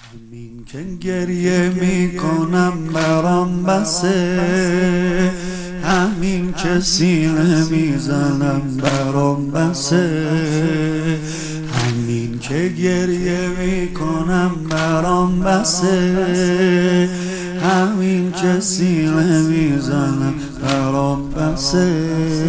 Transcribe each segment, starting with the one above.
همین که گریه میکنم برام بسه، همین که سینه میزنم برام بسه، همین که گریه میکنم برام بسه، همین که سینه میزنم برام بسه.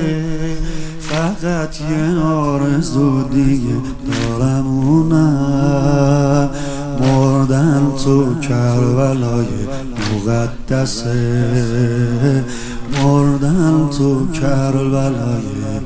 فقط یه آرزو دیگه دارم، اونم مردن تو کربلای مقدسه، مردن تو کربلای.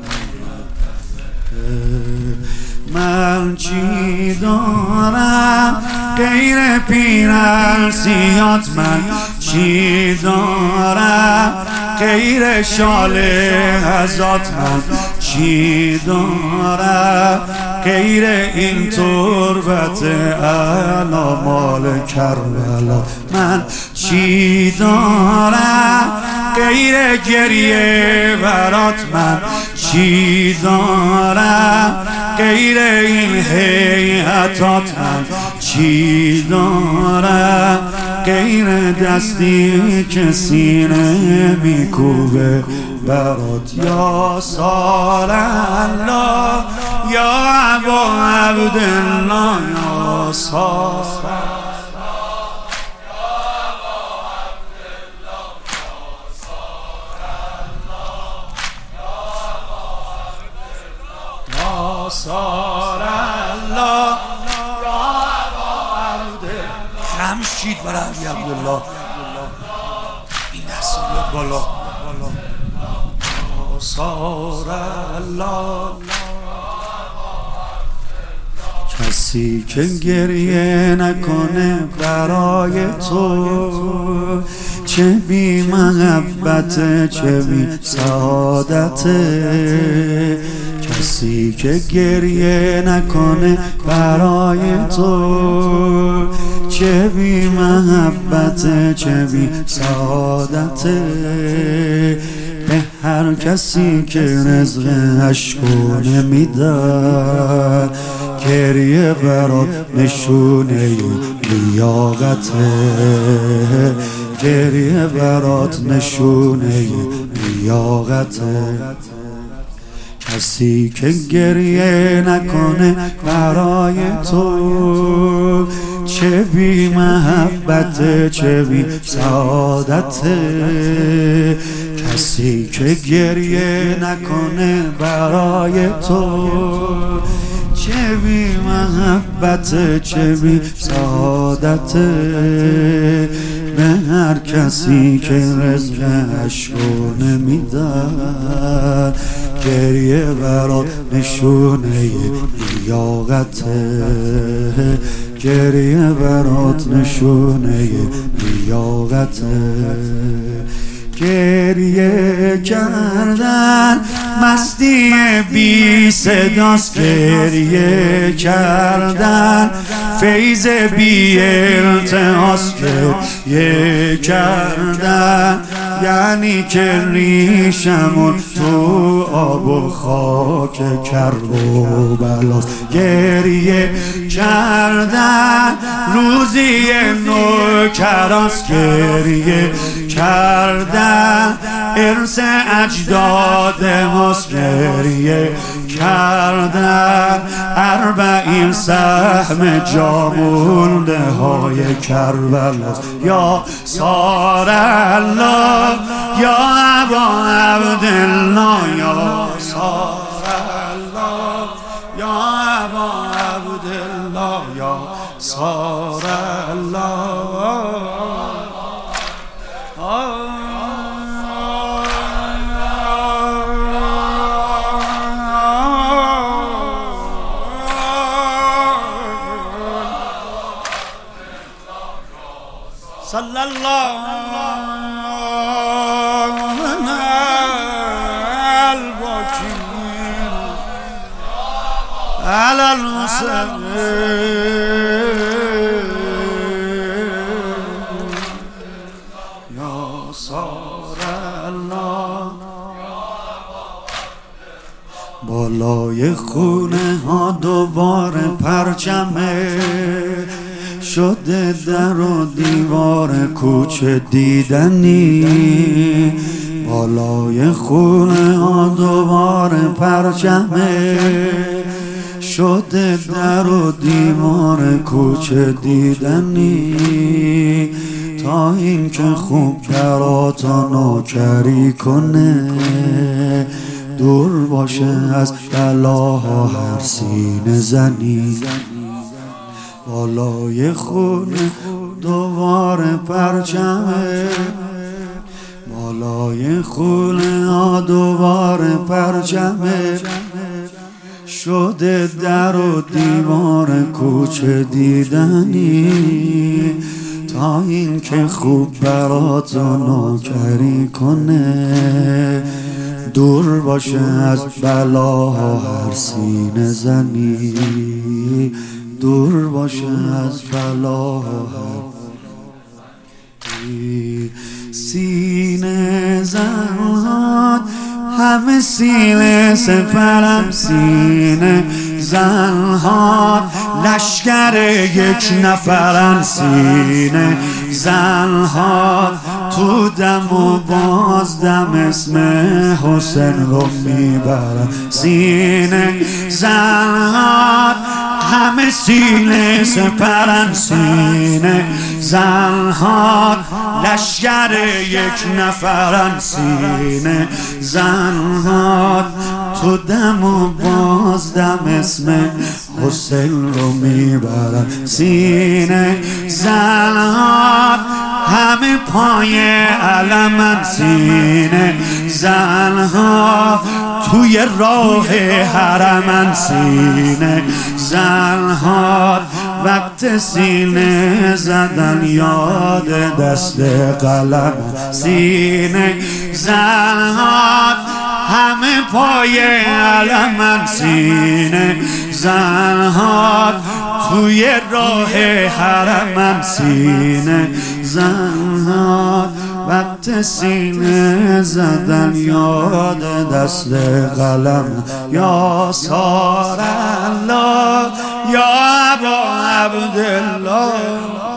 من چی دارم غیر پیرهن‌سیات؟ من چی دارم غیر شال ازات؟ من چی دارم غیر این تربت اعلی مال کربلا؟ من چی دارم غیر گریه برات؟ من چی دارم غیر این هیئتات؟ من چی دارم غیر دستی که سینه میکوبه برات؟ یا سار الله یا ابا عبدالله، یا سار سار الله یا ابا عبدالله. خمشید برای ابی عبدالله، این دست رو بالا. یا سار الله. کسی که گریه نکنه برای تو، چه بی محبت چه بی سعادته. کسی که گریه نکنه برای تو، چه بی محبت چه بی سعادته. به هر کسی که رزق اشکو نمیدن، گریه برات نشونه لیاقته، گریه برات نشونه لیاقته. کسی که گریه نکنه برای تو، چه بی محبت چه بی سعادته. کسی که گریه نکنه برای تو، چه بی محبت چه بی سعادته. به هر کسی که رزق اشکو نمیدن، گریه برات نشونه لیاقته، گریه برات نشونه لیاقته. گریه کردن مستی بی صداست، گریه کردن فیض بی التهاست، گریه کردن یعنی که ریشمون تو آب و خاک کرب و بلاست. گریه کردن روزی نوکراست، گریه کردن ارث اجداد ماست، گریه کردن 40 سهم جامونده های کربلاست. یا سار الله یا ابا عبدالله، یا سار الله یا ابا عبدالله، یا سار الله. صلی الله علی الحسین یا سار الله. بالای خونه ها دوباره پرچمه، شده در و دیوار کوچه دیدنی، بالای خونه ها دوباره پرچمه. شده در و دیوار کوچه دیدنی، تا این که خوب براتو نوکری کنه. دور باشه از بلاها هر سینه زنی، بالای خونه دوباره پرچمه. بالای خونه ها دوباره پرچمه. شده در و دیوار کوچه دیدنی، تا این که خوب براتو نوکری کنه. دور باشه از بلاها هر سینه زنی، دور باشه از بلاها هر سینه زنهات. همه سینه سپرن سینه زنهات، لشکر یک نفرن سینه زنهات. تو دم و بازدم اسم حسین رو میبرن سینه زنهات. همه سینه سپرن سینه زنهات، لشکر یک نفرن سینه زنهات. تو دم و بازدم اسم حسین رو میبرن سینه زنهات. همه پای علمن سینه زنها، توی راه حرمن سینه زنها. وقت سینه زدن یاد دست قلم سینه زنها. همه پای علمن سینه زنها، توی راه حرمن سینه زنها. وقت سینه زدن یاد دست قلم. یا سار الله یا ابا عبدالله.